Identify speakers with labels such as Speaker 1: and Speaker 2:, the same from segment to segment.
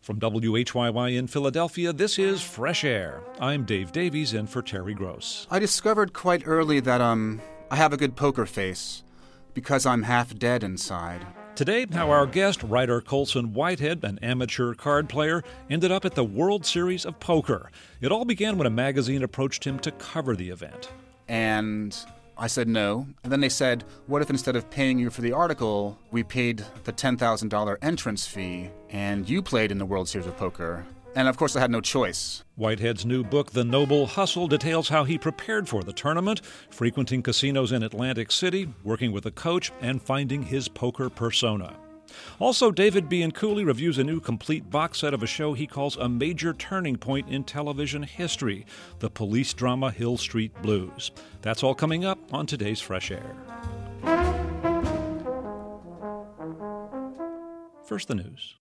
Speaker 1: From WHYY in Philadelphia, this is Fresh Air. I'm Dave Davies in for Terry Gross.
Speaker 2: I discovered quite early that, I have a good poker face because I'm half dead inside.
Speaker 1: Today, how our guest, writer Colson Whitehead, an amateur card player, ended up at the World Series of Poker. It all began when a magazine approached him to cover the event.
Speaker 2: And I said no. And then they said, what if instead of paying you for the article, we paid the $10,000 entrance fee and you played in the World Series of Poker? And of course I had no choice.
Speaker 1: Whitehead's new book, The Noble Hustle, details how he prepared for the tournament, frequenting casinos in Atlantic City, working with a coach, and finding his poker persona. Also, David Bianculli reviews a new complete box set of a show he calls a major turning point in television history, the police drama Hill Street Blues. That's all coming up on today's Fresh Air. First, the news.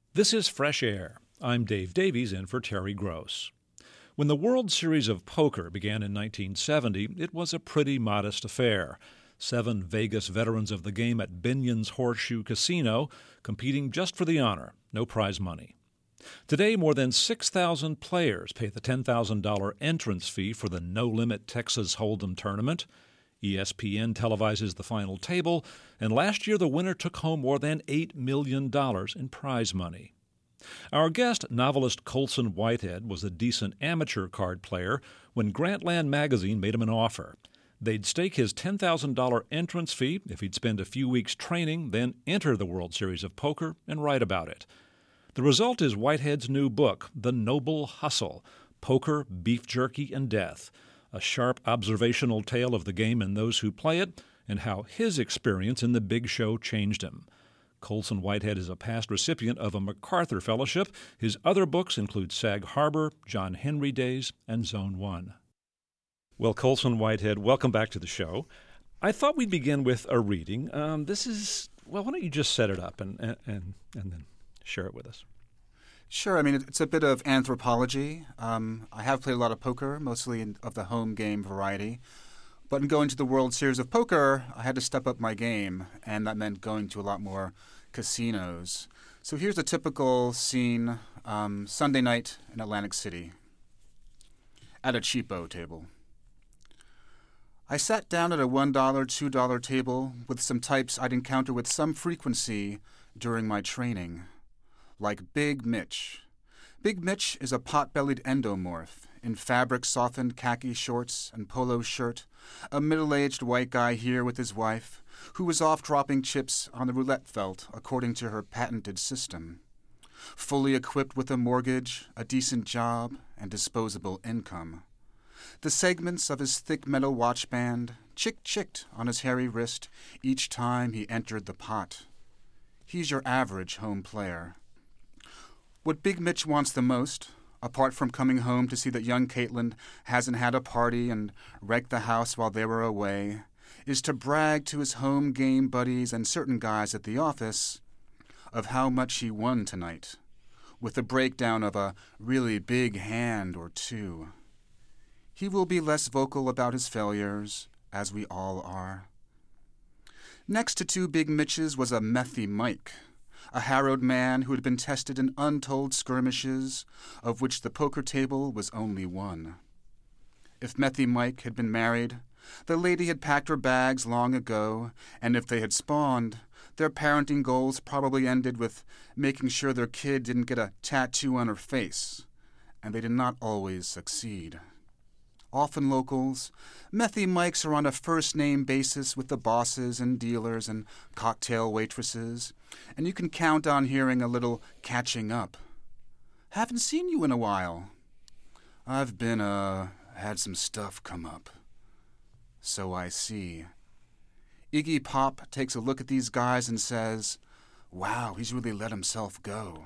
Speaker 1: This is Fresh Air. I'm Dave Davies in for Terry Gross. When the World Series of Poker began in 1970, it was a pretty modest affair. 7 Vegas veterans of the game at Binion's Horseshoe Casino competing just for the honor, no prize money. Today, more than 6,000 players pay the $10,000 entrance fee for the no-limit Texas Hold'em tournament. ESPN televises the final table, and last year the winner took home more than $8 million in prize money. Our guest, novelist Colson Whitehead, was a decent amateur card player when Grantland magazine made him an offer. They'd stake his $10,000 entrance fee if he'd spend a few weeks training, then enter the World Series of Poker and write about it. The result is Whitehead's new book, The Noble Hustle: Poker, Beef Jerky, and Death, a sharp observational tale of the game and those who play it, and how his experience in the big show changed him. Colson Whitehead is a past recipient of a MacArthur Fellowship. His other books include Sag Harbor, John Henry Days, and Zone 1. Well, Colson Whitehead, welcome back to the show. I thought we'd begin with a reading. Why don't you just set it up and then share it with us?
Speaker 2: Sure. I mean, it's a bit of anthropology. I have played a lot of poker, mostly of the home game variety. But in going to the World Series of Poker, I had to step up my game, and that meant going to a lot more casinos. So here's a typical scene, Sunday night in Atlantic City, at a cheapo table. I sat down at a $1, $2 table with some types I'd encounter with some frequency during my training, like Big Mitch. Big Mitch is a pot-bellied endomorph in fabric-softened khaki shorts and polo shirt, a middle-aged white guy here with his wife, who was off dropping chips on the roulette felt according to her patented system. Fully equipped with a mortgage, a decent job, and disposable income. The segments of his thick metal watch band chick-chicked on his hairy wrist each time he entered the pot. He's your average home player. What Big Mitch wants the most, apart from coming home to see that young Caitlin hasn't had a party and wrecked the house while they were away, is to brag to his home game buddies and certain guys at the office of how much he won tonight, with a breakdown of a really big hand or two. He will be less vocal about his failures, as we all are. Next to 2 Big Mitches was a Methy Mike, a harrowed man who had been tested in untold skirmishes, of which the poker table was only one. If Methy Mike had been married, the lady had packed her bags long ago, and if they had spawned, their parenting goals probably ended with making sure their kid didn't get a tattoo on her face, and they did not always succeed. Often locals, Methy Mikes are on a first-name basis with the bosses and dealers and cocktail waitresses, and you can count on hearing a little catching up. Haven't seen you in a while. I've been, had some stuff come up. So I see. Iggy Pop takes a look at these guys and says, wow, he's really let himself go.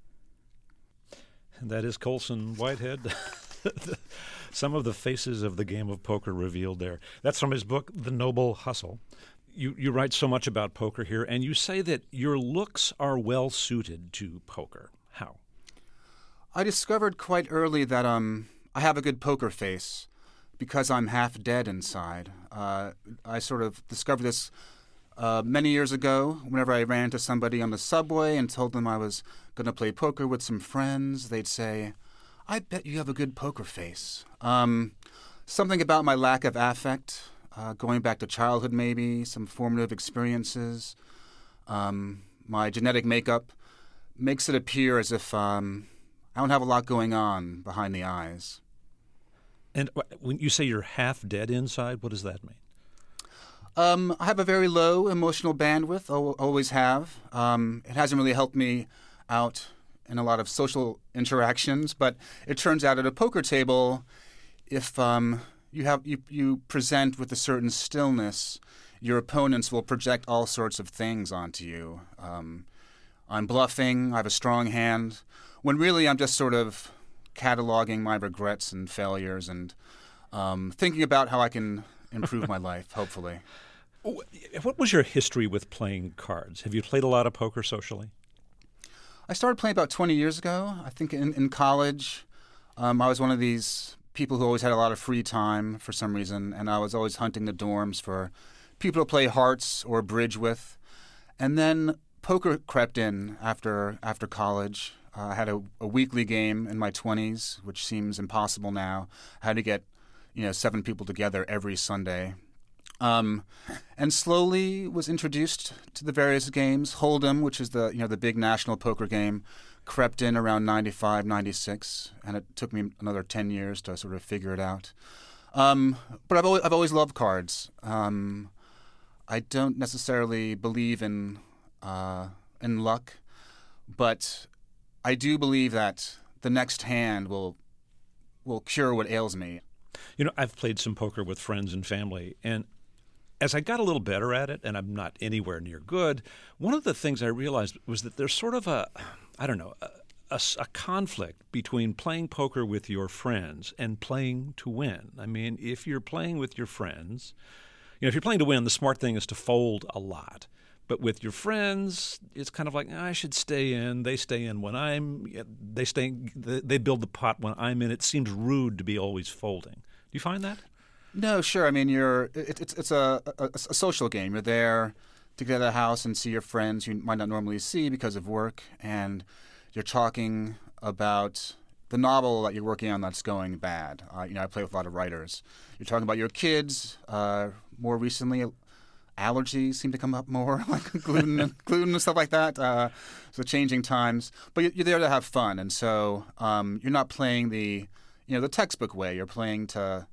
Speaker 1: And that is Colson Whitehead. Some of the faces of the game of poker revealed there. That's from his book, The Noble Hustle. You write so much about poker here, and you say that your looks are well suited to poker. How?
Speaker 2: I discovered quite early that I have a good poker face because I'm half dead inside. I sort of discovered this many years ago. Whenever I ran into somebody on the subway and told them I was going to play poker with some friends, they'd say, I bet you have a good poker face. Something about my lack of affect, going back to childhood maybe, some formative experiences. My genetic makeup makes it appear as if I don't have a lot going on behind the eyes.
Speaker 1: And when you say you're half dead inside, what does that mean?
Speaker 2: I have a very low emotional bandwidth, always have. It hasn't really helped me out in a lot of social interactions, but it turns out at a poker table, if you present with a certain stillness, your opponents will project all sorts of things onto you. I'm bluffing, I have a strong hand, when really I'm just sort of cataloging my regrets and failures and thinking about how I can improve my life, hopefully.
Speaker 1: What was your history with playing cards? Have you played a lot of poker socially?
Speaker 2: I started playing about 20 years ago. I think in college, I was one of these people who always had a lot of free time for some reason, and I was always hunting the dorms for people to play hearts or bridge with. And then poker crept in after college. I had a weekly game in my 20s, which seems impossible now. I had to get 7 people together every Sunday. And slowly was introduced to the various games. Hold'em, which is the big national poker game, crept in around 95, 96, and it took me another 10 years to sort of figure it out. But I've always loved cards. I don't necessarily believe in luck, but I do believe that the next hand will cure what ails me.
Speaker 1: I've played some poker with friends and family, and as I got a little better at it, and I'm not anywhere near good, one of the things I realized was that there's sort of a conflict between playing poker with your friends and playing to win. I mean, if you're playing with your friends, if you're playing to win, the smart thing is to fold a lot. But with your friends, it's kind of like, I should stay in. They stay in when they build the pot when I'm in. It seems rude to be always folding. Do you find that?
Speaker 2: No, sure. I mean, it's a social game. You're there to get out of the house and see your friends you might not normally see because of work, and you're talking about the novel that you're working on that's going bad. I play with a lot of writers. You're talking about your kids. More recently, allergies seem to come up more, like gluten and stuff like that. So changing times, but you're there to have fun, and so you're not playing the textbook way. You're playing to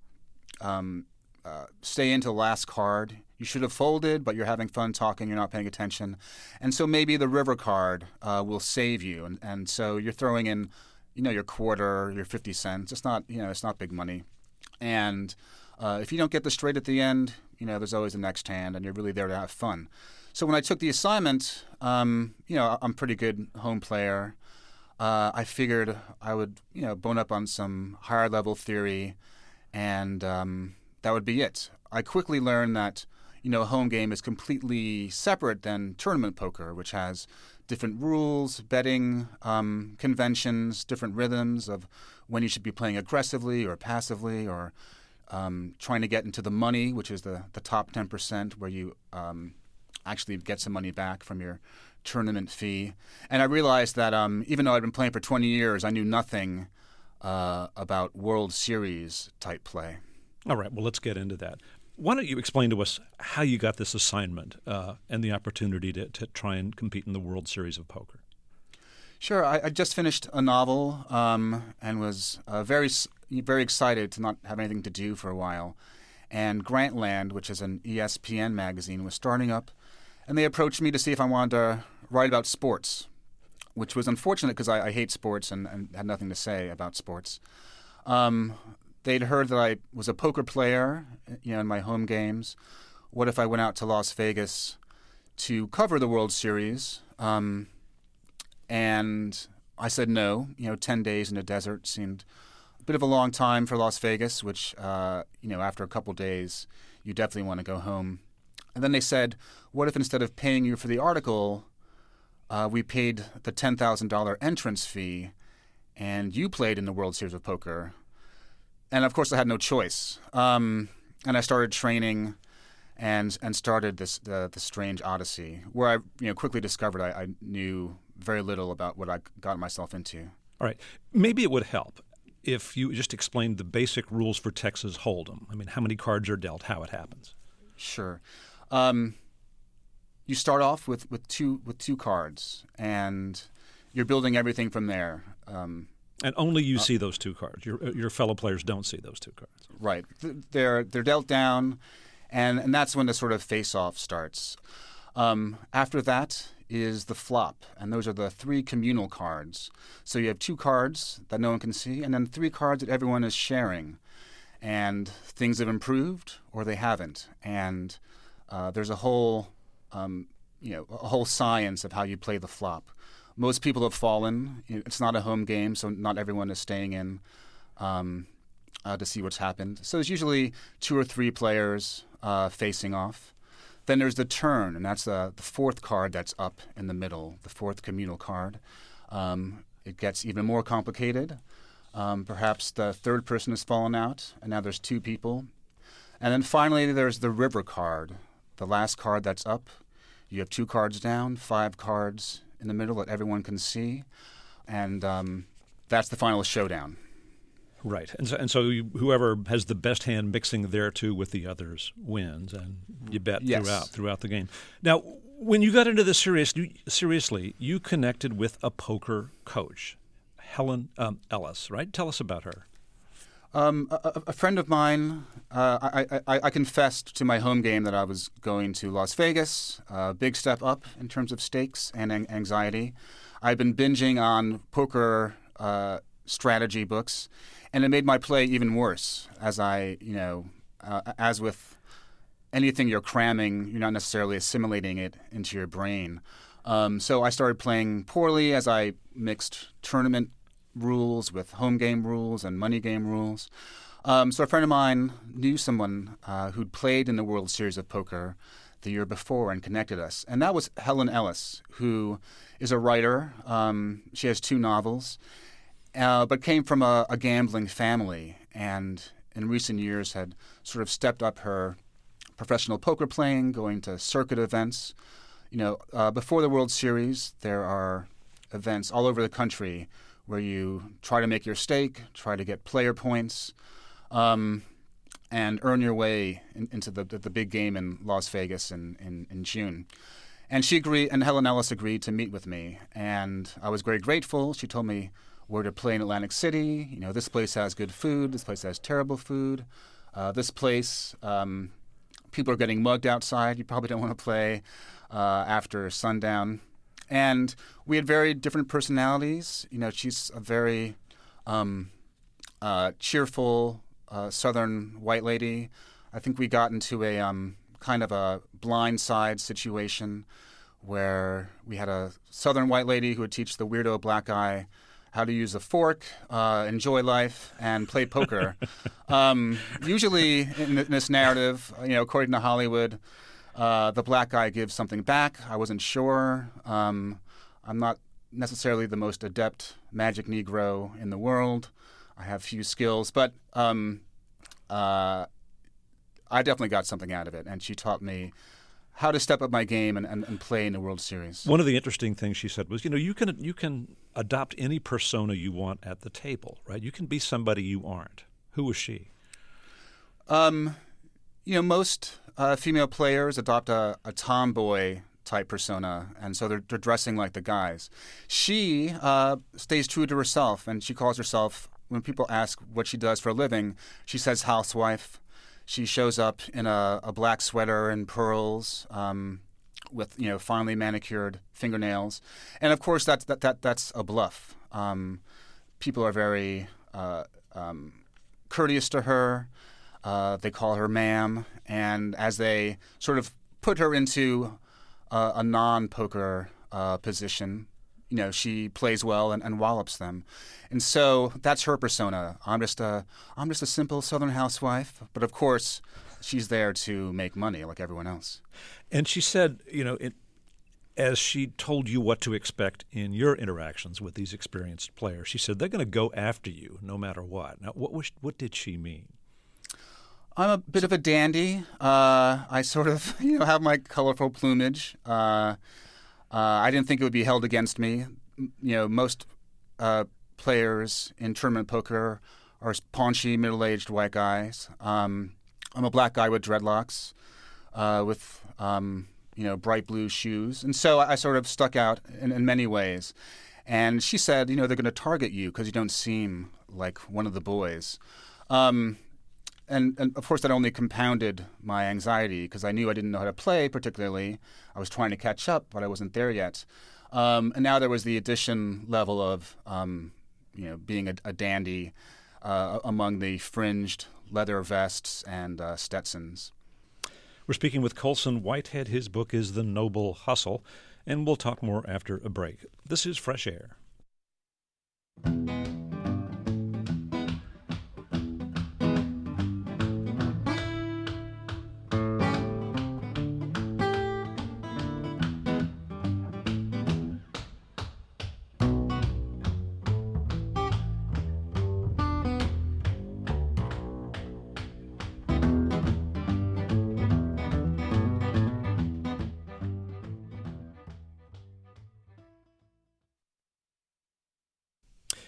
Speaker 2: stay into the last card. You should have folded, but you're having fun talking. You're not paying attention, and so maybe the river card will save you. And so you're throwing in, your quarter, your 50 cents. It's not, it's not big money, and if you don't get the straight at the end, there's always the next hand, and you're really there to have fun. So when I took the assignment, I'm a pretty good home player. I figured I would, bone up on some higher level theory, and that would be it. I quickly learned that, a home game is completely separate than tournament poker, which has different rules, betting conventions, different rhythms of when you should be playing aggressively or passively, or trying to get into the money, which is the top 10%, where you actually get some money back from your tournament fee. And I realized that even though I'd been playing for 20 years, I knew nothing about World Series type play.
Speaker 1: All right, well, let's get into that. Why don't you explain to us how you got this assignment and the opportunity to try and compete in the World Series of Poker?
Speaker 2: Sure. I just finished a novel and was very, very excited to not have anything to do for a while. And Grantland, which is an ESPN magazine, was starting up, and they approached me to see if I wanted to write about sports, which was unfortunate because I hate sports and had nothing to say about sports. They'd heard that I was a poker player, in my home games. What if I went out to Las Vegas to cover the World Series? And I said no. 10 days in the desert seemed a bit of a long time for Las Vegas, which, after a couple days, you definitely want to go home. And then they said, what if instead of paying you for the article, we paid the $10,000 entrance fee, and you played in the World Series of Poker? And, of course, I had no choice. And I started training and started the strange odyssey, where I quickly discovered I knew very little about what I got myself into.
Speaker 1: All right. Maybe it would help if you just explained the basic rules for Texas Hold'em. I mean, how many cards are dealt, how it happens.
Speaker 2: Sure. You start off with two cards, and you're building everything from there.
Speaker 1: And only you see those two cards. Your fellow players don't see those two cards.
Speaker 2: Right. They're dealt down, and that's when the sort of face-off starts. After that is the flop, and those are the 3 communal cards. So you have 2 cards that no one can see, and then 3 cards that everyone is sharing. And things have improved or they haven't. And there's a whole science of how you play the flop. Most people have fallen. It's not a home game, so not everyone is staying in to see what's happened. So there's usually 2 or 3 players facing off. Then there's the turn, and that's the 4th card that's up in the middle, the 4th communal card. It gets even more complicated. Perhaps the third person has fallen out, and now there's two people. And then finally, there's the river card, the last card that's up. You have 2 cards down, 5 cards in the middle that everyone can see, and that's the final showdown.
Speaker 1: Right, and so whoever has the best hand mixing their two with the others wins, and you bet throughout the game. Now, when you got into this seriously, you connected with a poker coach, Helen Ellis, right? Tell us about her.
Speaker 2: A friend of mine, I confessed to my home game that I was going to Las Vegas, a big step up in terms of stakes and anxiety. I've been binging on poker strategy books, and it made my play even worse. As as with anything you're cramming, you're not necessarily assimilating it into your brain. So I started playing poorly as I mixed tournament rules with home game rules and money game rules. So a friend of mine knew someone who'd played in the World Series of Poker the year before and connected us. And that was Helen Ellis, who is a writer. She has 2 novels, but came from a gambling family and in recent years had sort of stepped up her professional poker playing, going to circuit events. Before the World Series, there are events all over the country where you try to make your stake, try to get player points, and earn your way into the big game in Las Vegas in June. And Helen Ellis agreed to meet with me, and I was very grateful. She told me where to play in Atlantic City. This place has good food. This place has terrible food. This place, people are getting mugged outside. You probably don't want to play after sundown. And we had very different personalities. She's a very cheerful Southern white lady. I think we got into a kind of a blindside situation where we had a Southern white lady who would teach the weirdo black guy how to use a fork, enjoy life, and play poker. Usually in this narrative, according to Hollywood, the black guy gives something back. I wasn't sure. I'm not necessarily the most adept magic Negro in the world. I have few skills, but I definitely got something out of it. And she taught me how to step up my game and play in the World Series.
Speaker 1: One of the interesting things she said was, you can adopt any persona you want at the table, right? You can be somebody you aren't. Who was she?
Speaker 2: Most female players adopt a tomboy type persona, and so they're dressing like the guys. She stays true to herself, and she calls herself, when people ask what she does for a living, she says housewife. She shows up in a black sweater and pearls, with finely manicured fingernails, and of course that's a bluff. People are very courteous to her. They call her ma'am, and as they sort of put her into a non-poker position, she plays well and wallops them, and so that's her persona. I'm just a simple Southern housewife, but of course, she's there to make money like everyone else.
Speaker 1: And she said, as she told you what to expect in your interactions with these experienced players, she said they're going to go after you no matter what. Now, what did she mean?
Speaker 2: I'm a bit of a dandy. I sort of, have my colorful plumage. I didn't think it would be held against me. Most players in tournament poker are paunchy, middle-aged white guys. I'm a black guy with dreadlocks, with bright blue shoes, and so I sort of stuck out in many ways. And she said, they're going to target you because you don't seem like one of the boys. And of course, that only compounded my anxiety because I knew I didn't know how to play particularly. I was trying to catch up, but I wasn't there yet. And now there was the addition level of, being a dandy among the fringed leather vests and Stetsons.
Speaker 1: We're speaking with Colson Whitehead. His book is The Noble Hustle, and we'll talk more after a break. This is Fresh Air.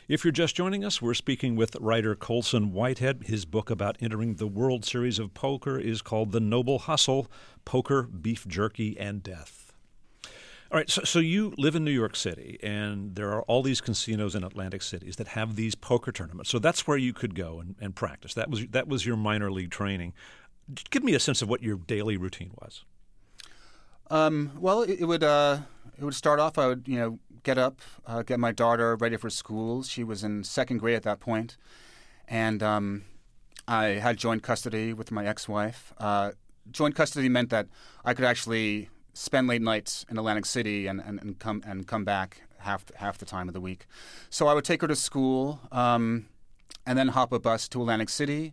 Speaker 1: If you're just joining us, we're speaking with writer Colson Whitehead. His book about entering the World Series of Poker is called The Noble Hustle: Poker, Beef Jerky, and Death. All right, so you live in New York City, and there are all these casinos in Atlantic cities that have these poker tournaments. So that's where you could go and practice. That was your minor league training. Give me a sense of what your daily routine was.
Speaker 2: Well, it would start off. I would get up, get my daughter ready for school. She was in second grade at that point, and I had joint custody with my ex-wife. Joint custody meant that I could actually spend late nights in Atlantic City and come back half the time of the week. So I would take her to school, and then hop a bus to Atlantic City.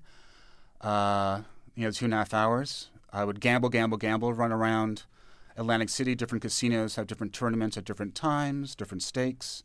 Speaker 2: 2.5 hours. I would gamble, run around Atlantic City. Different casinos have different tournaments at different times, different stakes.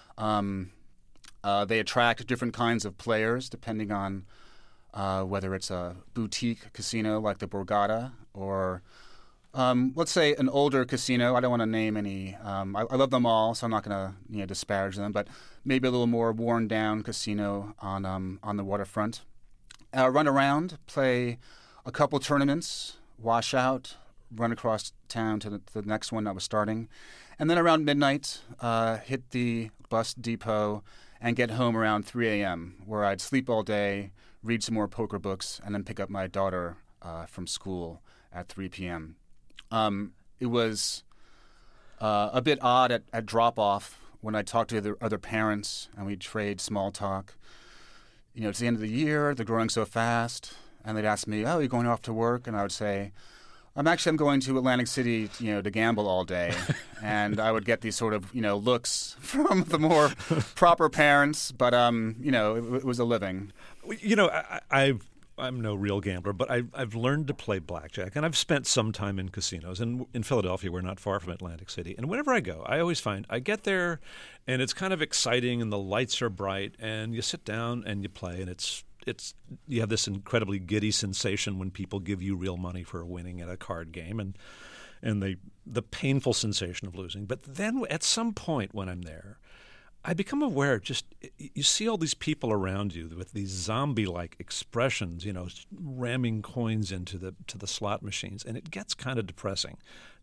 Speaker 2: They attract different kinds of players depending on whether it's a boutique casino like the Borgata or, let's say, an older casino. I don't want to name any. I love them all, so I'm not going to disparage them, but maybe a little more worn-down casino on the waterfront. Run around, play a couple tournaments, wash out, run across town to the next one that was starting, and then around midnight, hit the bus depot and get home around 3 a.m., where I'd sleep all day, read some more poker books, and then pick up my daughter from school at 3 p.m. It was a bit odd at drop-off when I talked to the other parents and we'd trade small talk. It's the end of the year, they're growing so fast, and they'd ask me, "Oh, you're going off to work?" And I would say, I'm going to Atlantic City, to gamble all day. And I would get these sort of, looks from the more proper parents, but, it was a living.
Speaker 1: I'm no real gambler, but I've learned to play blackjack, and I've spent some time in casinos. And in Philadelphia, we're not far from Atlantic City. And whenever I go, I always find I get there, and it's kind of exciting, and the lights are bright, and you sit down and you play, and it's you have this incredibly giddy sensation when people give you real money for winning at a card game, and the painful sensation of losing. But then at some point when I'm there, I become aware, you see all these people around you with these zombie-like expressions, ramming coins into the slot machines, and it gets kind of depressing.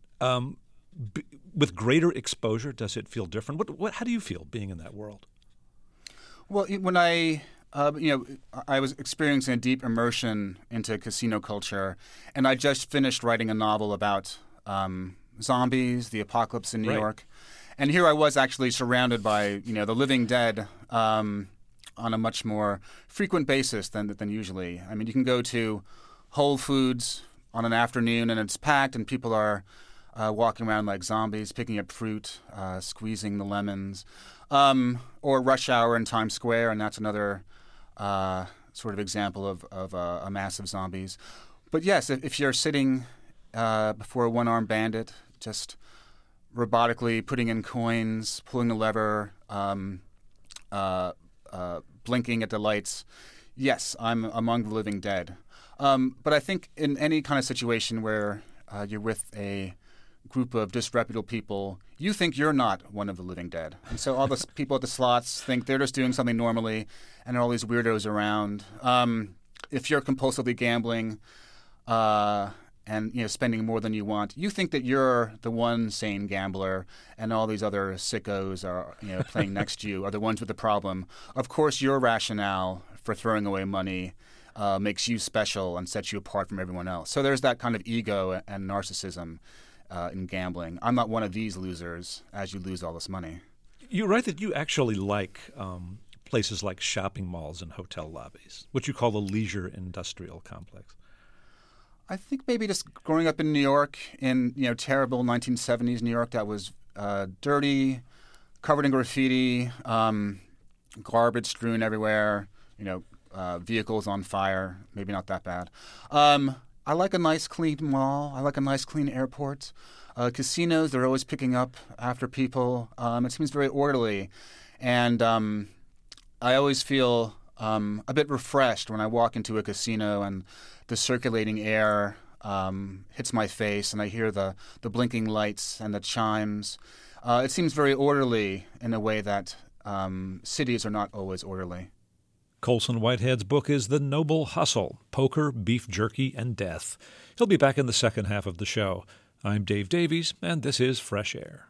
Speaker 1: With greater exposure, does it feel different? How do you feel being in that world?
Speaker 2: Well, when I was experiencing a deep immersion into casino culture, and I just finished writing a novel about zombies, the apocalypse in New York. And here I was actually surrounded by, the living dead on a much more frequent basis than usually. I mean, you can go to Whole Foods on an afternoon and it's packed and people are walking around like zombies, picking up fruit, squeezing the lemons. Or rush hour in Times Square, and that's another sort of example of a mass of zombies. But yes, if you're sitting before a one-armed bandit, just robotically putting in coins, pulling the lever, blinking at the lights, yes, I'm among the living dead. But I think in any kind of situation where you're with a group of disreputable people, you think you're not one of the living dead. And so all the people at the slots think they're just doing something normally, and there are all these weirdos around. If you're compulsively gambling and spending more than you want, you think that you're the one sane gambler, and all these other sickos are playing next to you are the ones with the problem. Of course, your rationale for throwing away money makes you special and sets you apart from everyone else. So there's that kind of ego and narcissism in gambling. I'm not one of these losers as you lose all this money.
Speaker 1: You're right that you actually like places like shopping malls and hotel lobbies, what you call the leisure industrial complex.
Speaker 2: I think maybe just growing up in New York in terrible 1970s New York that was dirty, covered in graffiti, garbage strewn everywhere, vehicles on fire, maybe not that bad. I like a nice clean mall. I like a nice clean airport. Casinos, they're always picking up after people. It seems very orderly. And I always feel a bit refreshed when I walk into a casino and the circulating air hits my face and I hear the blinking lights and the chimes. It seems very orderly in a way that cities are not always orderly.
Speaker 1: Colson Whitehead's book is The Noble Hustle, Poker, Beef Jerky, and Death. He'll be back in the second half of the show. I'm Dave Davies, and this is Fresh Air.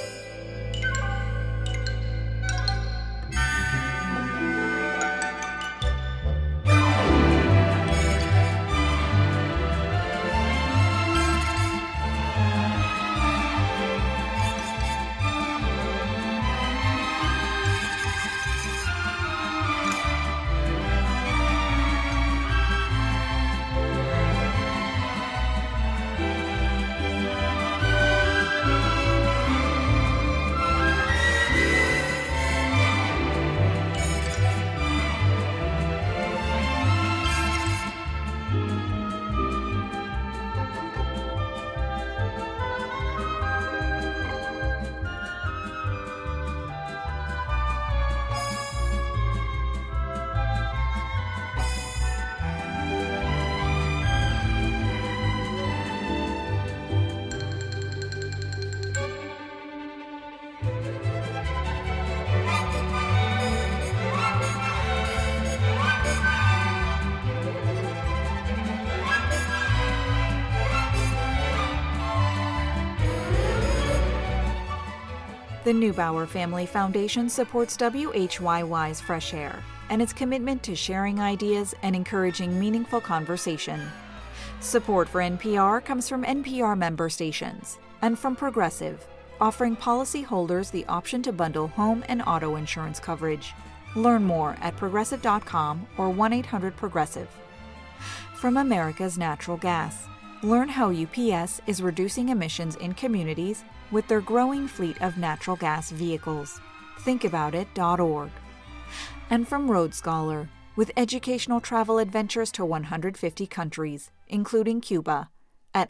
Speaker 3: The Neubauer Family Foundation supports WHYY's Fresh Air and its commitment to sharing ideas and encouraging meaningful conversation. Support for NPR comes from NPR member stations and from Progressive, offering policyholders the option to bundle home and auto insurance coverage. Learn more at progressive.com or 1-800-PROGRESSIVE. From America's Natural Gas, learn how UPS is reducing emissions in communities with their growing fleet of natural gas vehicles. Thinkaboutit.org. And from Road Scholar, with educational travel adventures to 150 countries, including Cuba, at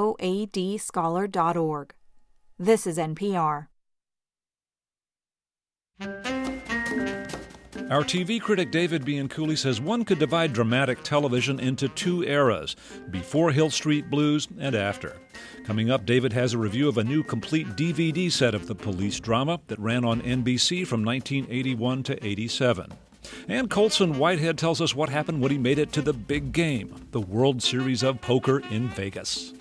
Speaker 3: roadscholar.org. This is NPR.
Speaker 1: Our TV critic David Bianculli says one could divide dramatic television into two eras, before Hill Street Blues and after. Coming up, David has a review of a new complete DVD set of the police drama that ran on NBC from 1981 to 87. And Colson Whitehead tells us what happened when he made it to the big game, the World Series of Poker in Vegas.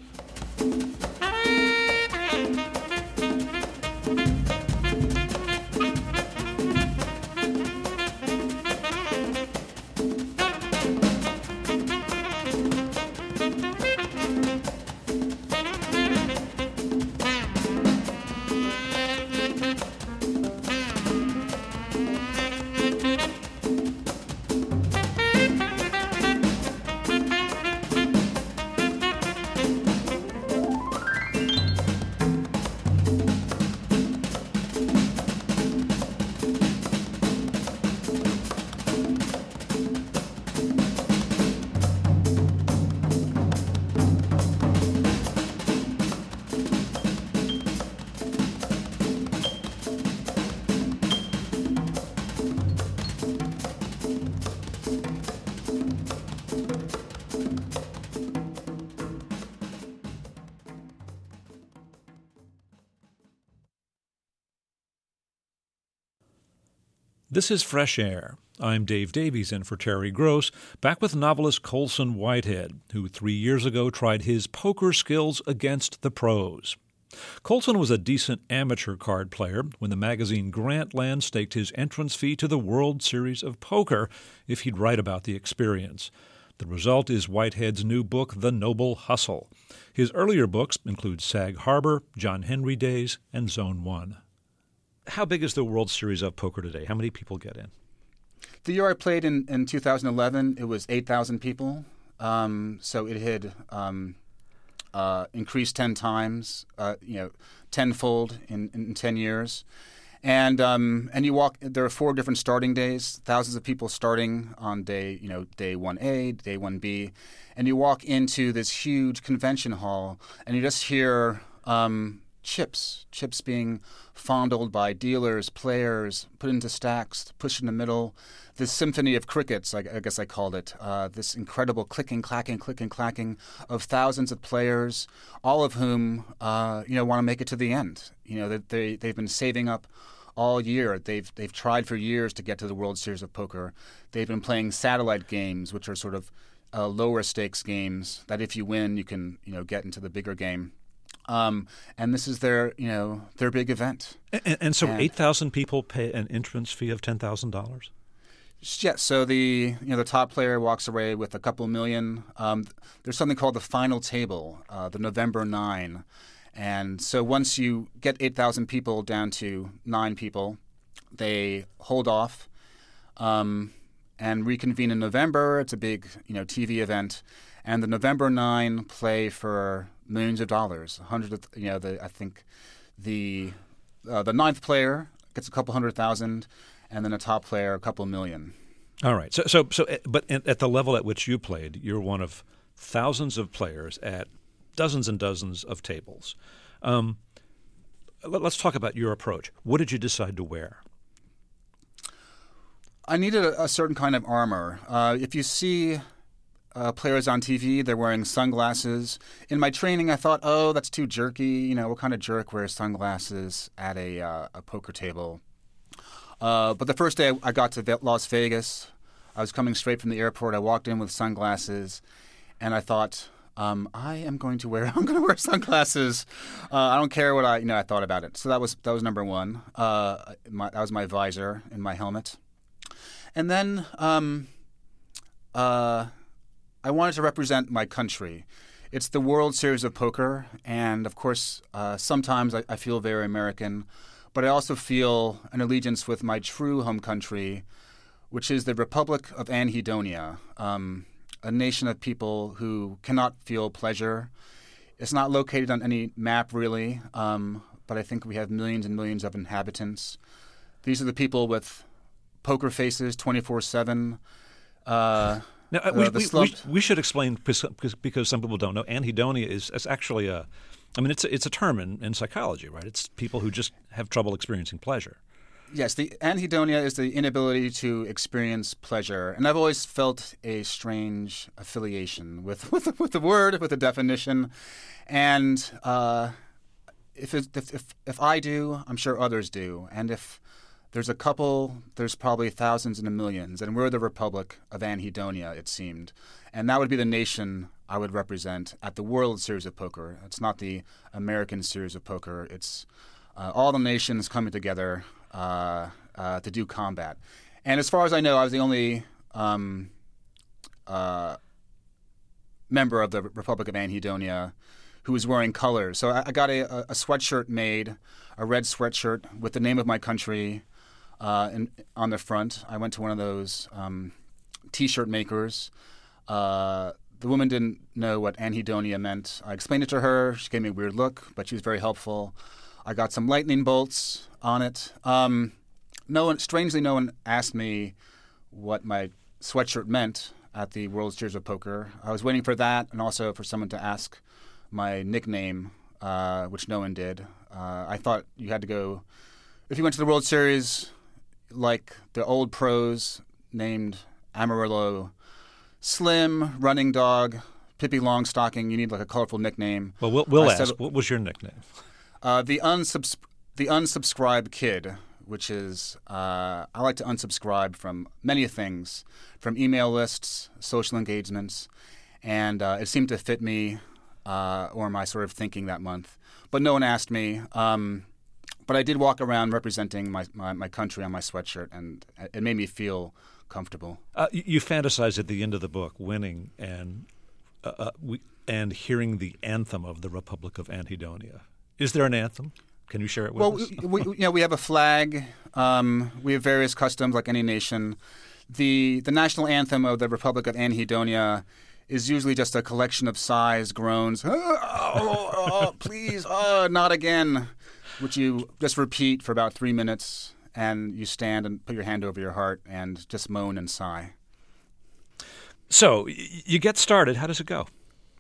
Speaker 1: This is Fresh Air. I'm Dave Davies in for Terry Gross, back with novelist Colson Whitehead, who 3 years ago tried his poker skills against the pros. Colson was a decent amateur card player when the magazine Grantland staked his entrance fee to the World Series of Poker if he'd write about the experience. The result is Whitehead's new book, The Noble Hustle. His earlier books include Sag Harbor, John Henry Days, and Zone 1. How big is the World Series of Poker today? How many people get in?
Speaker 2: The year I played in 2011, it was 8,000 people. So it had increased 10 times, tenfold in 10 years. And you walk. There are 4 different starting days. Thousands of people starting on day 1A, day 1B, and you walk into this huge convention hall, and you just hear chips being fondled by dealers, players, put into stacks, pushed in the middle. This symphony of crickets, I guess I called it. This incredible clicking, clacking of thousands of players, all of whom want to make it to the end. They've been saving up all year. They've tried for years to get to the World Series of Poker. They've been playing satellite games, which are sort of lower stakes games that if you win, you can get into the bigger game. And this is their big event.
Speaker 1: And so 8,000 people pay an entrance fee of $10,000?
Speaker 2: Yeah, so the top player walks away with a couple million. There's something called the final table, the November 9. And so once you get 8,000 people down to 9 people, they hold off and reconvene in November. It's a big TV event. And the November 9 play for millions of dollars. I think the ninth player gets a couple $100,000. And then a top player, a couple million.
Speaker 1: All right. But at the level at which you played, you're one of thousands of players at dozens and dozens of tables. Let's talk about your approach. What did you decide to wear?
Speaker 2: I needed a certain kind of armor. If you see players on TV, they're wearing sunglasses. In my training, I thought, that's too jerky. What kind of jerk wears sunglasses at a poker table? But the first day I got to Las Vegas, I was coming straight from the airport. I walked in with sunglasses, and I thought, I'm going to wear sunglasses. I don't care what I thought about it. So that was number one. That was my visor in my helmet, and then I wanted to represent my country. It's the World Series of Poker, and of course, sometimes I feel very American. But I also feel an allegiance with my true home country, which is the Republic of Anhedonia, a nation of people who cannot feel pleasure. It's not located on any map, really, but I think we have millions and millions of inhabitants. These are the people with poker faces 24/7.
Speaker 1: Now, we should explain, because some people don't know, anhedonia is actually it's a term in psychology, right? It's people who just have trouble experiencing pleasure.
Speaker 2: Yes, the anhedonia is the inability to experience pleasure, and I've always felt a strange affiliation with the word, with the definition, and if I do, I'm sure others do, and if there's a couple, there's probably thousands and millions, and we're the Republic of Anhedonia, it seemed. And that would be the nation I would represent at the World Series of Poker. It's not the American Series of Poker. It's all the nations coming together to do combat. And as far as I know, I was the only member of the Republic of Anhedonia who was wearing colors. So I got a sweatshirt made, a red sweatshirt with the name of my country on the front. I went to one of those T-shirt makers. The woman didn't know what anhedonia meant. I explained it to her. She gave me a weird look, but she was very helpful. I got some lightning bolts on it. Strangely, no one asked me what my sweatshirt meant at the World Series of Poker. I was waiting for that, and also for someone to ask my nickname, which no one did. I thought you had to go, if you went to the World Series, like the old pros named Amarillo Slim, Running Dog, Pippi Longstocking, you need like a colorful nickname.
Speaker 1: Well, we'll ask. What was your nickname?
Speaker 2: The unsubscribed kid, which is I like to unsubscribe from many things, from email lists, social engagements, and it seemed to fit me or my sort of thinking that month. But no one asked me. But I did walk around representing my country on my sweatshirt, and it made me feel comfortable.
Speaker 1: You fantasize at the end of the book winning and hearing the anthem of the Republic of Anhedonia. Is there an anthem? Can you share it with us?
Speaker 2: We have a flag. We have various customs like any nation. The national anthem of the Republic of Anhedonia is usually just a collection of sighs, groans, please, not again, which you just repeat for about 3 minutes, and you stand and put your hand over your heart and just moan and sigh.
Speaker 1: So you get started. How does it go?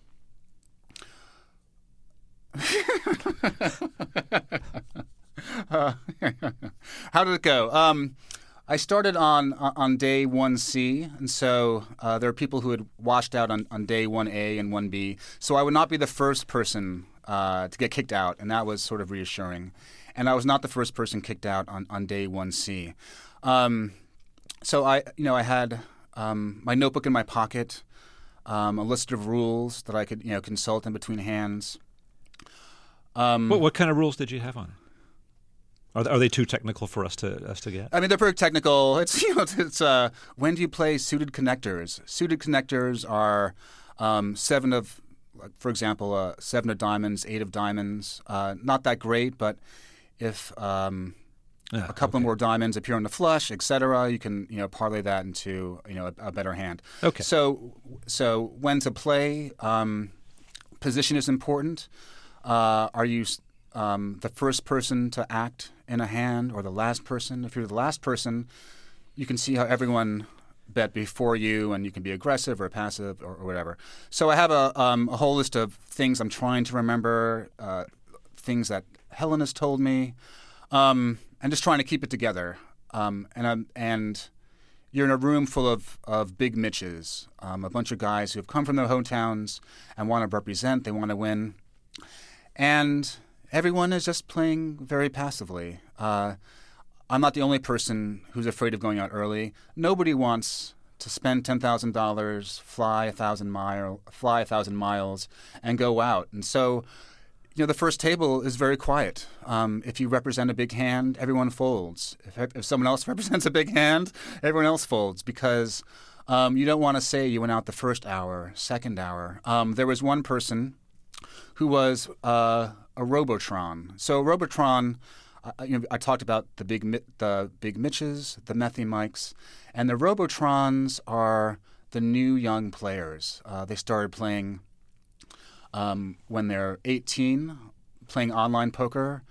Speaker 2: How did it go? I started on day 1C, and so there are people who had washed out on day 1A and 1B. So I would not be the first person to get kicked out, and that was sort of reassuring. and I was not the first person kicked out on day 1C. So I had my notebook in my pocket, a list of rules that I could consult in between hands.
Speaker 1: What kind of rules did you have on it? Are they too technical for us to get?
Speaker 2: I mean, they're pretty technical. It's when do you play suited connectors? Suited connectors are seven of diamonds, 8 of diamonds. Not that great, but if a couple more diamonds appear on the flush, etc., you can parlay that into a better hand.
Speaker 1: Okay.
Speaker 2: So when to play, position is important. Are you the first person to act in a hand or the last person? If you're the last person, you can see how everyone bet before you, and you can be aggressive or passive or whatever. So I have a whole list of things I'm trying to remember, things that Helen has told me, and just trying to keep it together. And you're in a room full of big Mitches, a bunch of guys who have come from their hometowns and want to represent. They want to win. And everyone is just playing very passively. I'm not the only person who's afraid of going out early. Nobody wants to spend $10,000, fly 1,000 miles, and go out. And so, the first table is very quiet. If you represent a big hand, everyone folds. If someone else represents a big hand, everyone else folds, because you don't want to say you went out the first hour, second hour. There was one person who was a Robotron. So Robotron, I talked about the big Mitches, the Methy Mikes, and the Robotrons are the new young players. They started playing when they're 18, playing online poker.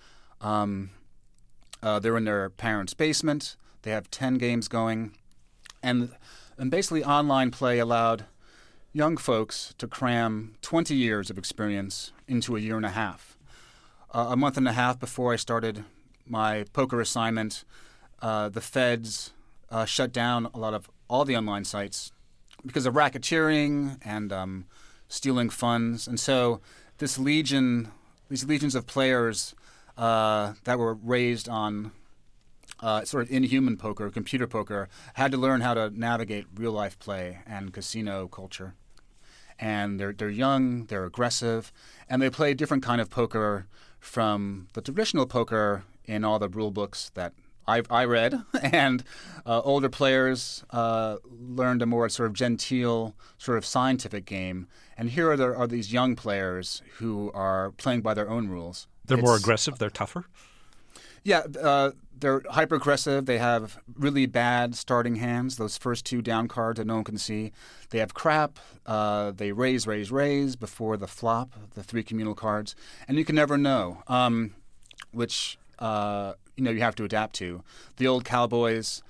Speaker 2: They're in their parents' basement. They have 10 games going, and basically online play allowed young folks to cram 20 years of experience into a year and a half. A month and a half before I started my poker assignment, the feds shut down all the online sites because of racketeering and stealing funds. And so these legions of players that were raised on sort of inhuman poker, computer poker, had to learn how to navigate real-life play and casino culture. And they're young, they're aggressive, and they play a different kind of poker from the traditional poker in all the rule books that I read. And older players learned a more sort of genteel, sort of scientific game. And here are these young players who are playing by their own rules.
Speaker 1: They're more aggressive? They're tougher?
Speaker 2: Yeah, they're hyper-aggressive. They have really bad starting hands, those first 2 down cards that no one can see. They have crap. They raise before the flop, the 3 communal cards. And you can never know which you have to adapt to. The old cowboys,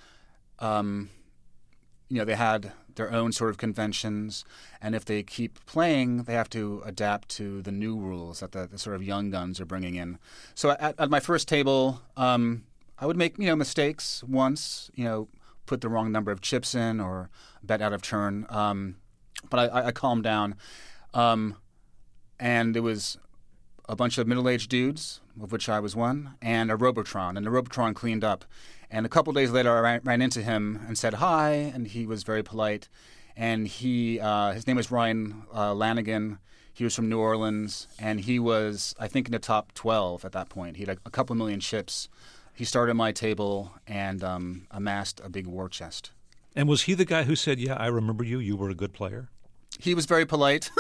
Speaker 2: they had their own sort of conventions, and if they keep playing, they have to adapt to the new rules that the sort of young guns are bringing in. So at my first table, I would make mistakes once, put the wrong number of chips in or bet out of turn, but I calmed down, and it was a bunch of middle-aged dudes, of which I was one, and a Robotron, and the Robotron cleaned up. And a couple days later, I ran into him and said hi, and he was very polite. And his name was Ryan Lanigan. He was from New Orleans, and he was, I think, in the top 12 at that point. He had a couple million chips. He started my table and amassed a big war chest.
Speaker 1: And was he the guy who said, "Yeah, I remember you. You were a good player"?
Speaker 2: He was very polite.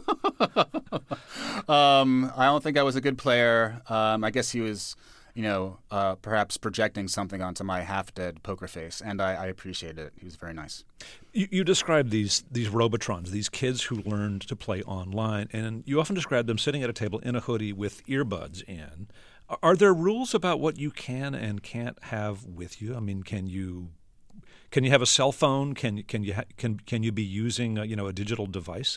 Speaker 2: I don't think I was a good player. I guess he was, perhaps projecting something onto my half-dead poker face, and I appreciated it. He was very nice.
Speaker 1: You described these Robotrons, these kids who learned to play online, and you often describe them sitting at a table in a hoodie with earbuds in. Are there rules about what you can and can't have with you? I mean, can you have a cell phone? Can you be using a digital device?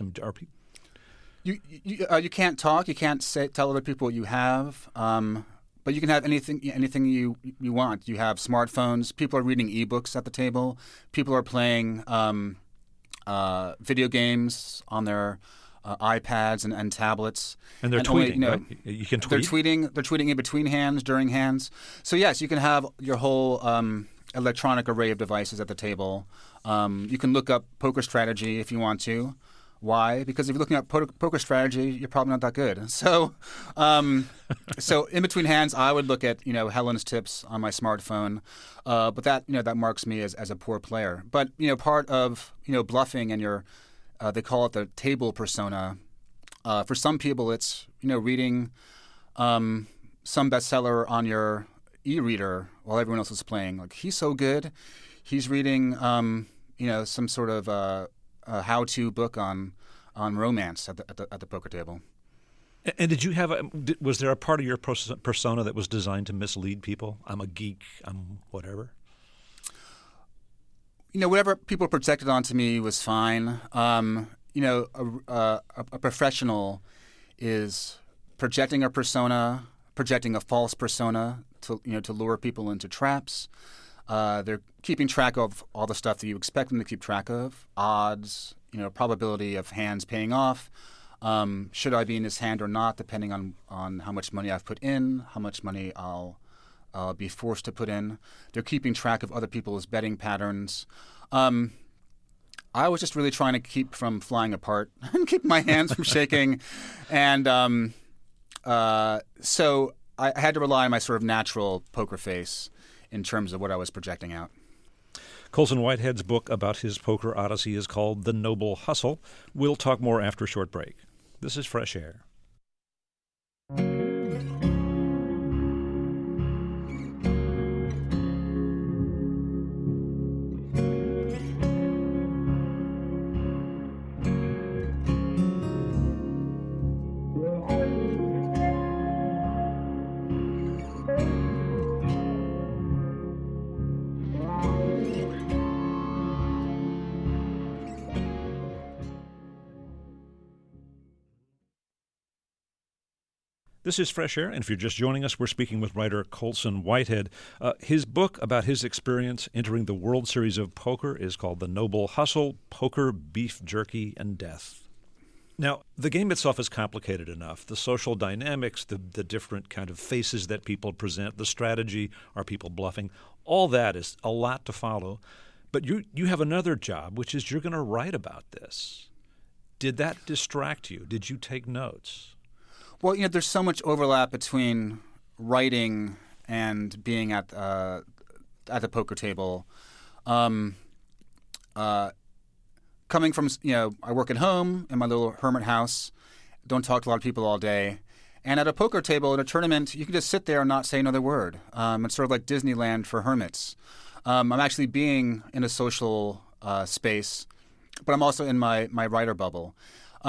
Speaker 2: You can't talk. You can't tell other people what you have. But you can have anything you want. You have smartphones. People are reading ebooks at the table. People are playing video games on their iPads and tablets.
Speaker 1: And they're tweeting, right? You can tweet?
Speaker 2: They're tweeting in between hands, during hands. So yes, you can have your whole electronic array of devices at the table. You can look up poker strategy if you want to. Why? Because if you're looking at poker strategy, you're probably not that good. So, so in between hands, I would look at Helen's tips on my smartphone, but that marks me as a poor player. But part of bluffing and your they call it the table persona. For some people, it's reading some bestseller on your e-reader while everyone else is playing. Like, he's so good, he's reading some sort of a how-to book on romance at the poker table.
Speaker 1: And did you have was there a part of your persona that was designed to mislead people? I'm a geek, I'm whatever?
Speaker 2: Whatever people projected onto me was fine. A professional is projecting a persona, projecting a false persona to lure people into traps. They're keeping track of all the stuff that you expect them to keep track of: odds, probability of hands paying off. Should I be in this hand or not, depending on how much money I've put in, how much money I'll be forced to put in. They're keeping track of other people's betting patterns. I was just really trying to keep from flying apart and keep my hands from shaking. And so I had to rely on my sort of natural poker face in terms of what I was projecting out.
Speaker 1: Colson Whitehead's book about his poker odyssey is called The Noble Hustle. We'll talk more after a short break. This is Fresh Air. This is Fresh Air, and if you're just joining us, we're speaking with writer Colson Whitehead. His book about his experience entering the World Series of Poker is called The Noble Hustle, Poker, Beef Jerky, and Death. Now, the game itself is complicated enough. The social dynamics, the different kind of faces that people present, the strategy, are people bluffing, all that is a lot to follow. But you have another job, which is you're going to write about this. Did that distract you? Did you take notes?
Speaker 2: Well, there's so much overlap between writing and being at the poker table. Coming from, I work at home in my little hermit house, don't talk to a lot of people all day. And at a poker table at a tournament, you can just sit there and not say another word. It's sort of like Disneyland for hermits. I'm actually being in a social space, but I'm also in my writer bubble.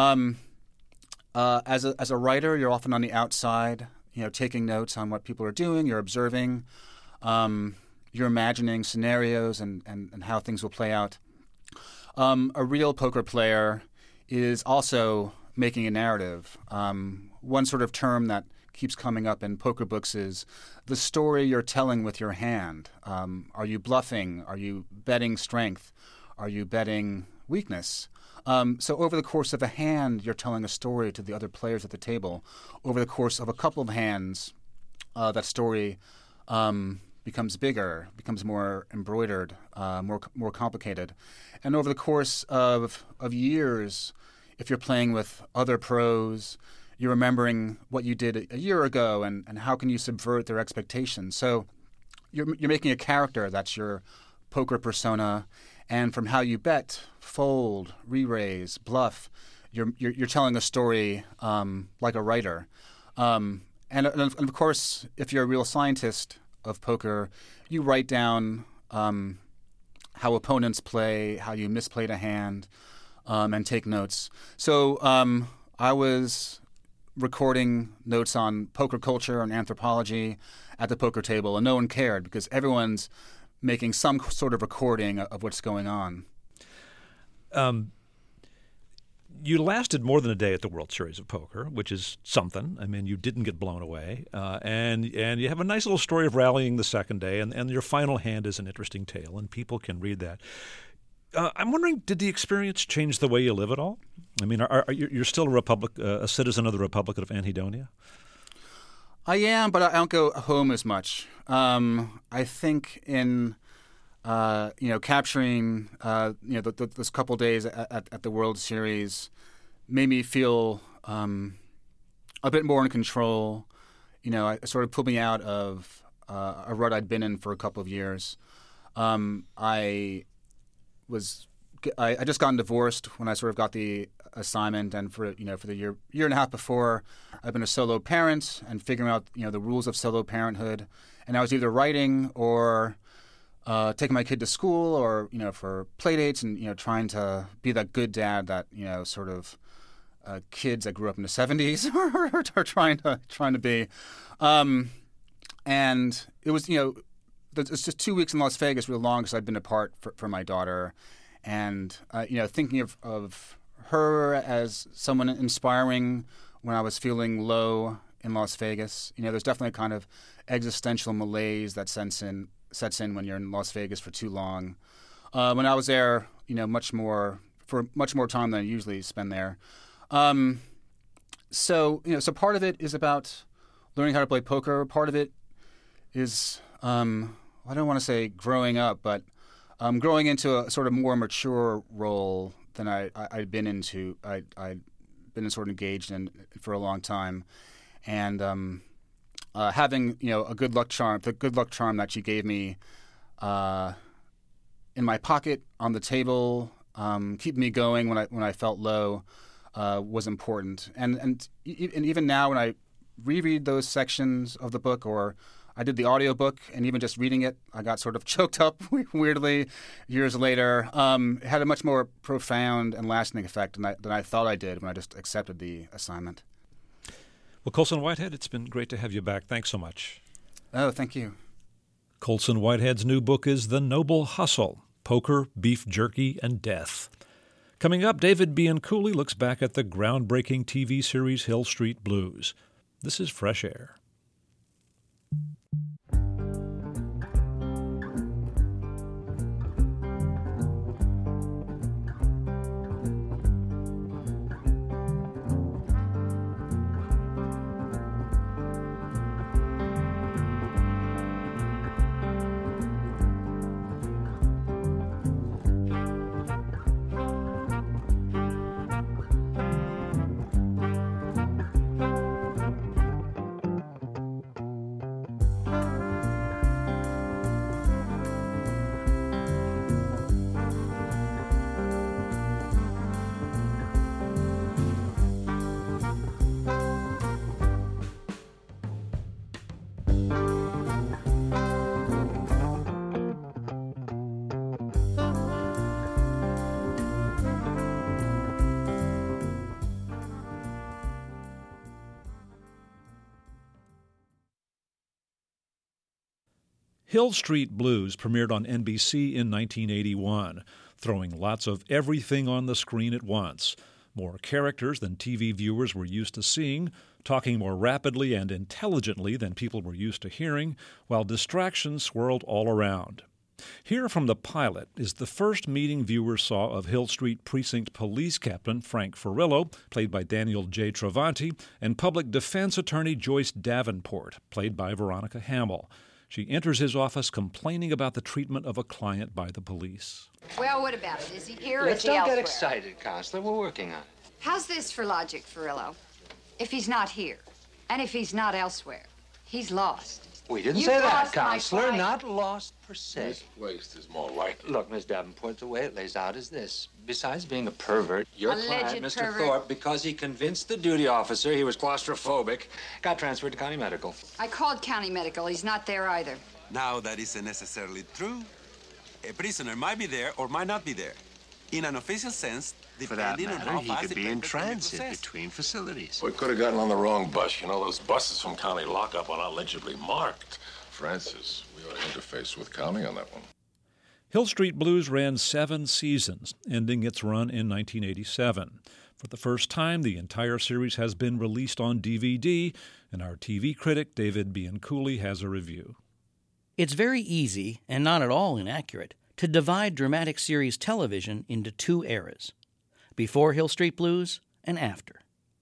Speaker 2: As a writer, you're often on the outside, taking notes on what people are doing. You're observing. You're imagining scenarios and how things will play out. A real poker player is also making a narrative. One sort of term that keeps coming up in poker books is the story you're telling with your hand. Are you bluffing? Are you betting strength? Are you betting weakness? So over the course of a hand, you're telling a story to the other players at the table. Over the course of a couple of hands, that story becomes bigger, becomes more embroidered, more complicated. And over the course of years, if you're playing with other pros, you're remembering what you did a year ago and how can you subvert their expectations. So you're making a character that's your poker persona. And from how you bet, fold, re-raise, bluff, you're telling a story like a writer. And of course, if you're a real scientist of poker, you write down how opponents play, how you misplayed a hand, and take notes. So I was recording notes on poker culture and anthropology at the poker table, and no one cared because everyone's making some sort of recording of what's going on.
Speaker 1: You lasted more than a day at the World Series of Poker, which is something. I mean, you didn't get blown away. And you have a nice little story of rallying the second day, and your final hand is an interesting tale, and people can read that. I'm wondering, did the experience change the way you live at all? I mean, you're still a citizen of the Republic of Anhedonia?
Speaker 2: I am, but I don't go home as much. I think in capturing those couple days at the World Series made me feel a bit more in control. It sort of pulled me out of a rut I'd been in for a couple of years. I just gotten divorced when I sort of got the assignment, and for the year and a half before, I've been a solo parent and figuring out the rules of solo parenthood. And I was either writing or taking my kid to school, or for play dates, and trying to be that good dad that sort of kids that grew up in the 70s are trying to be. And it was it's just 2 weeks in Las Vegas, real long, because I'd been apart for my daughter. And, thinking of her as someone inspiring when I was feeling low in Las Vegas, there's definitely a kind of existential malaise that sets in when you're in Las Vegas for too long. When I was there, much more time than I usually spend there. So part of it is about learning how to play poker. Part of it is, I don't want to say growing up, but growing into a sort of more mature role than I'd been into. I'd been sort of engaged in for a long time, and having a good luck charm, the good luck charm that she gave me, in my pocket on the table, keeping me going when I felt low, was important. And even now, when I reread those sections of the book, or I did the audiobook, and even just reading it, I got sort of choked up weirdly years later. It had a much more profound and lasting effect than I thought I did when I just accepted the assignment.
Speaker 1: Well, Colson Whitehead, it's been great to have you back. Thanks so much.
Speaker 2: Oh, thank you.
Speaker 1: Colson Whitehead's new book is The Noble Hustle: Poker, Beef Jerky, and Death. Coming up, David Bianculli looks back at the groundbreaking TV series Hill Street Blues. This is Fresh Air. Hill Street Blues premiered on NBC in 1981, throwing lots of everything on the screen at once. More characters than TV viewers were used to seeing, talking more rapidly and intelligently than people were used to hearing, while distractions swirled all around. Here from the pilot is the first meeting viewers saw of Hill Street Precinct Police Captain Frank Furillo, played by Daniel J. Travanti, and Public Defense Attorney Joyce Davenport, played by Veronica Hamill. She enters his office complaining about the treatment of a client by the police.
Speaker 4: Well, what about it? Is he here or
Speaker 5: Let's
Speaker 4: is he
Speaker 5: don't
Speaker 4: elsewhere?
Speaker 5: get excited, Counselor. We're working on it.
Speaker 4: How's this for logic, Furillo? If he's not here, and if he's not elsewhere, he's lost.
Speaker 5: We didn't
Speaker 4: You
Speaker 5: say that,
Speaker 4: lost my
Speaker 5: Counselor.
Speaker 4: client.
Speaker 5: Not lost per se.
Speaker 6: Misplaced is more likely.
Speaker 5: Look, Miss Davenport, the way it lays out is this. Besides being a pervert, your
Speaker 4: Alleged
Speaker 5: client, Mr.
Speaker 4: pervert.
Speaker 5: Thorpe, because he convinced the duty officer he was claustrophobic, got transferred to County Medical.
Speaker 4: I called County Medical. He's not there either.
Speaker 7: Now, that isn't necessarily true. A prisoner might be there or might not be there. In an official sense,
Speaker 8: For that
Speaker 7: depending on
Speaker 8: matter,
Speaker 7: how
Speaker 8: he
Speaker 7: fast
Speaker 8: could
Speaker 7: the
Speaker 8: be in
Speaker 7: papers can be
Speaker 8: transit
Speaker 7: processed.
Speaker 8: between facilities.
Speaker 6: We could have gotten on the wrong bus. You know, those buses from county lockup are not legibly marked. Francis, we ought to interface with county on that one.
Speaker 1: Hill Street Blues ran 7 seasons, ending its run in 1987. For the first time, the entire series has been released on DVD, and our TV critic, David Bianculli, has a review.
Speaker 9: It's very easy, and not at all inaccurate,
Speaker 8: to divide dramatic series television into two eras, before Hill Street Blues and after.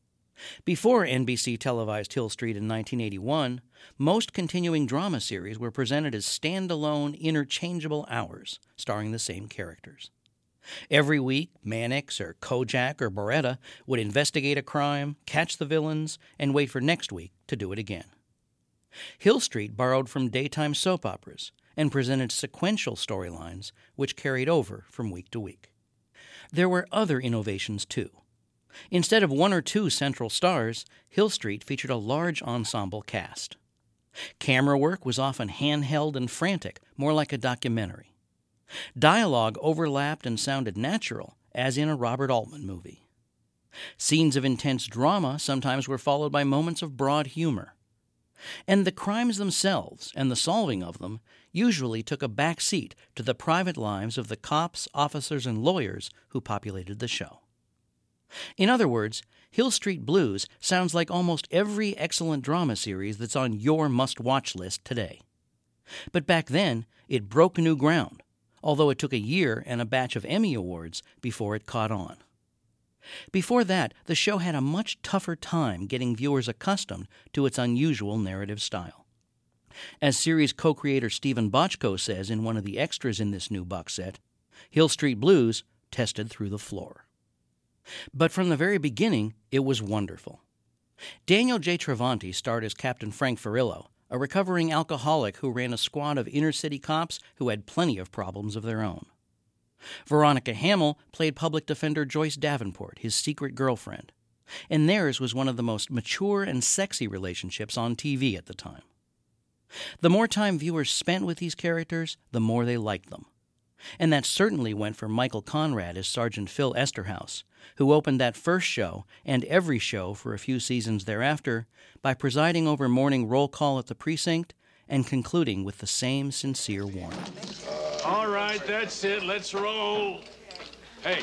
Speaker 8: Before NBC televised Hill Street in 1981, most continuing drama series were presented as standalone, interchangeable hours starring the same characters. Every week, Mannix or Kojak or Baretta would investigate a crime, catch the villains, and wait for next week to do it again. Hill Street borrowed from daytime soap operas and presented sequential storylines which carried over from week to week. There were other innovations, too. Instead of one or two central stars, Hill Street featured a large ensemble cast. Camera work was often handheld and frantic, more like a documentary. Dialogue overlapped and sounded natural, as in a Robert Altman movie. Scenes of intense drama sometimes were followed by moments of broad humor. And the crimes themselves and the solving of them usually took a back seat to the private lives of the cops, officers, and lawyers who populated the show. In other words, Hill Street Blues sounds like almost every excellent drama series that's on your must-watch list today. But back then, it broke new ground, although it took a year and a batch of Emmy Awards before it caught on. Before that, the show had a much tougher time getting viewers accustomed to its unusual narrative style. As series co-creator Stephen Bochco says in one of the extras in this new box set, Hill Street Blues tested through the floor. But from the very beginning, it was wonderful. Daniel J. Travanti starred as Captain Frank Furillo, a recovering alcoholic who ran a squad of inner-city cops who had plenty of problems of their own. Veronica Hamill played public defender Joyce Davenport, his secret girlfriend, and theirs was one of the most mature and sexy relationships on TV at the time. The more time viewers spent with these characters, the more they liked them. And that certainly went for Michael Conrad as Sergeant Phil Esterhaus, who opened that first show and every show for a few seasons thereafter by presiding over morning roll call at the precinct and concluding with the same sincere warning.
Speaker 9: All right, that's it. Let's roll. Hey.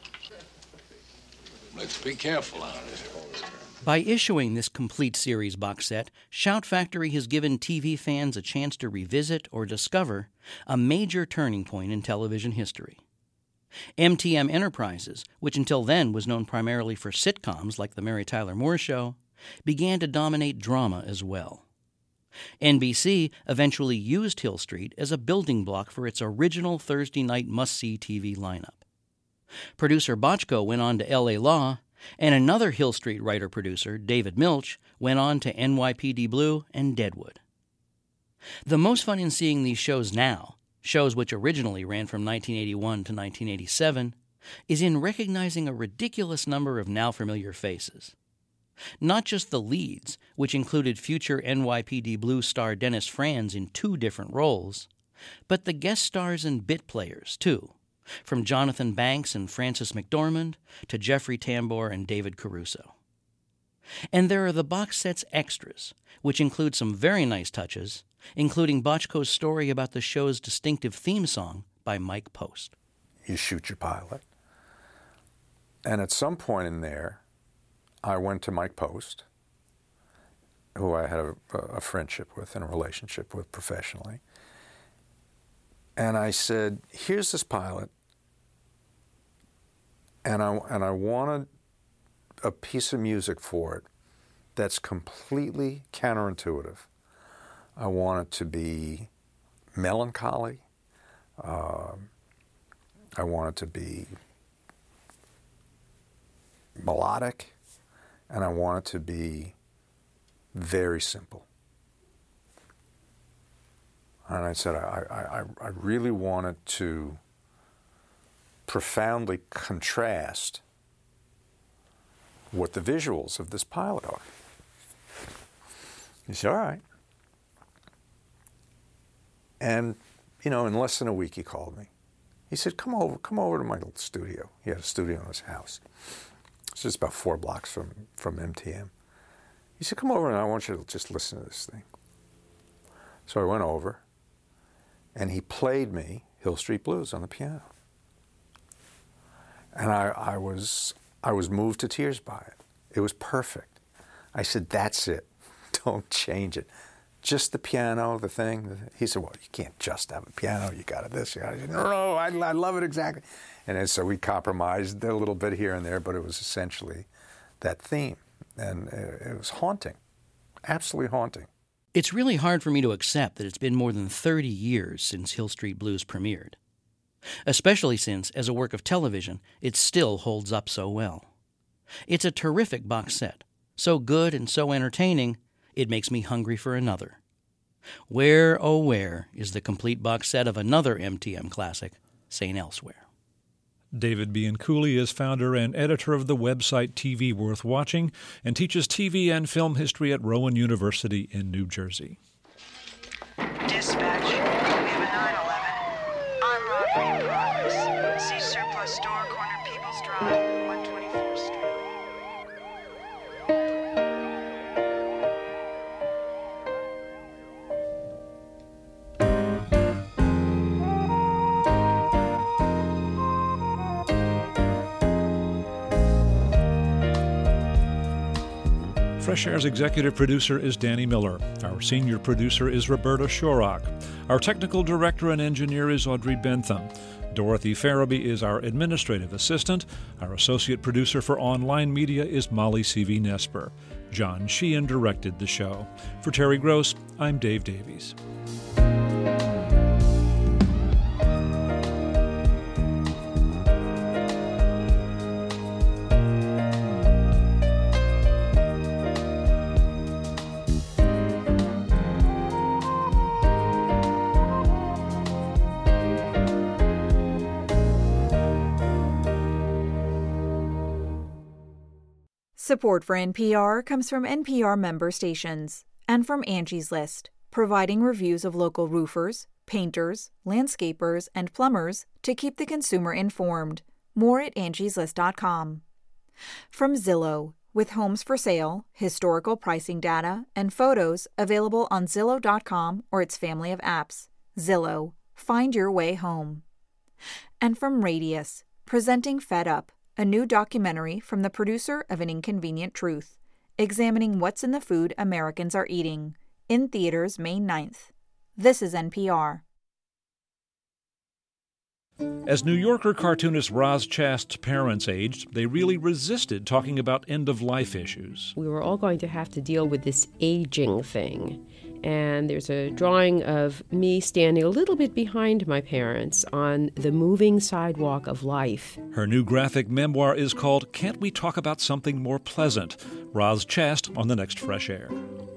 Speaker 6: Let's be careful out there.
Speaker 8: By issuing this complete series box set, Shout Factory has given TV fans a chance to revisit or discover a major turning point in television history. MTM Enterprises, which until then was known primarily for sitcoms like The Mary Tyler Moore Show, began to dominate drama as well. NBC eventually used Hill Street as a building block for its original Thursday night must-see TV lineup. Producer Bochco went on to L.A. Law, and another Hill Street writer-producer, David Milch, went on to NYPD Blue and Deadwood. The most fun in seeing these shows now, shows which originally ran from 1981 to 1987, is in recognizing a ridiculous number of now-familiar faces. Not just the leads, which included future NYPD Blue star Dennis Franz in 2 different roles, but the guest stars and bit players, too, from Jonathan Banks and Frances McDormand to Jeffrey Tambor and David Caruso. And there are the box set's extras, which include some very nice touches, including Bochco's story about the show's distinctive theme song by Mike Post.
Speaker 10: You shoot your pilot. And at some point in there, I went to Mike Post, who I had a friendship with and a relationship with professionally. And I said, here's this pilot, and I wanted a piece of music for it that's completely counterintuitive. I want it to be melancholy. I want it to be melodic. And I want it to be very simple. And I said, I really wanted to profoundly contrast what the visuals of this pilot are. He said, all right. And, in less than a week he called me. He said, come over to my little studio. He had a studio in his house. It's just about 4 blocks from MTM. He said, come over and I want you to just listen to this thing. So I went over, and he played me Hill Street Blues on the piano. And I was moved to tears by it. It was perfect. I said, that's it. Don't change it. just the piano, the thing. He said, well, you can't just have a piano. You got this. You got it. No, I love it exactly. And then, so we compromised a little bit here and there, but it was essentially that theme. And it was haunting, absolutely haunting.
Speaker 8: It's really hard for me to accept that it's been more than 30 years since Hill Street Blues premiered, especially since, as a work of television, it still holds up so well. It's a terrific box set, so good and so entertaining, it makes me hungry for another. Where, oh where, is the complete box set of another MTM classic, St. Elsewhere?
Speaker 1: David Bianculli is founder and editor of the website TV Worth Watching and teaches TV and film history at Rowan University in New Jersey.
Speaker 11: Dispatch, we have a 911. I'm robbery in progress. See surplus store, corner People's Drive, 124th Street.
Speaker 1: Fresh Air's executive producer is Danny Miller. Our senior producer is Roberta Shorrock. Our technical director and engineer is Audrey Bentham. Dorothy Farabee is our administrative assistant. Our associate producer for online media is Molly C.V. Nesper. John Sheehan directed the show. For Terry Gross, I'm Dave Davies.
Speaker 3: Support for NPR comes from NPR member stations and from Angie's List, providing reviews of local roofers, painters, landscapers, and plumbers to keep the consumer informed. More at angieslist.com. From Zillow, with homes for sale, historical pricing data, and photos available on Zillow.com or its family of apps. Zillow, find your way home. And from Radius, presenting Fed Up, a new documentary from the producer of An Inconvenient Truth, examining what's in the food Americans are eating, in theaters May 9th. This is NPR.
Speaker 1: As New Yorker cartoonist Roz Chast's parents aged, they really resisted talking about end-of-life issues.
Speaker 12: We were all going to have to deal with this aging thing. And there's a drawing of me standing a little bit behind my parents on the moving sidewalk of life.
Speaker 1: Her new graphic memoir is called Can't We Talk About Something More Pleasant? Roz Chast on the next Fresh Air.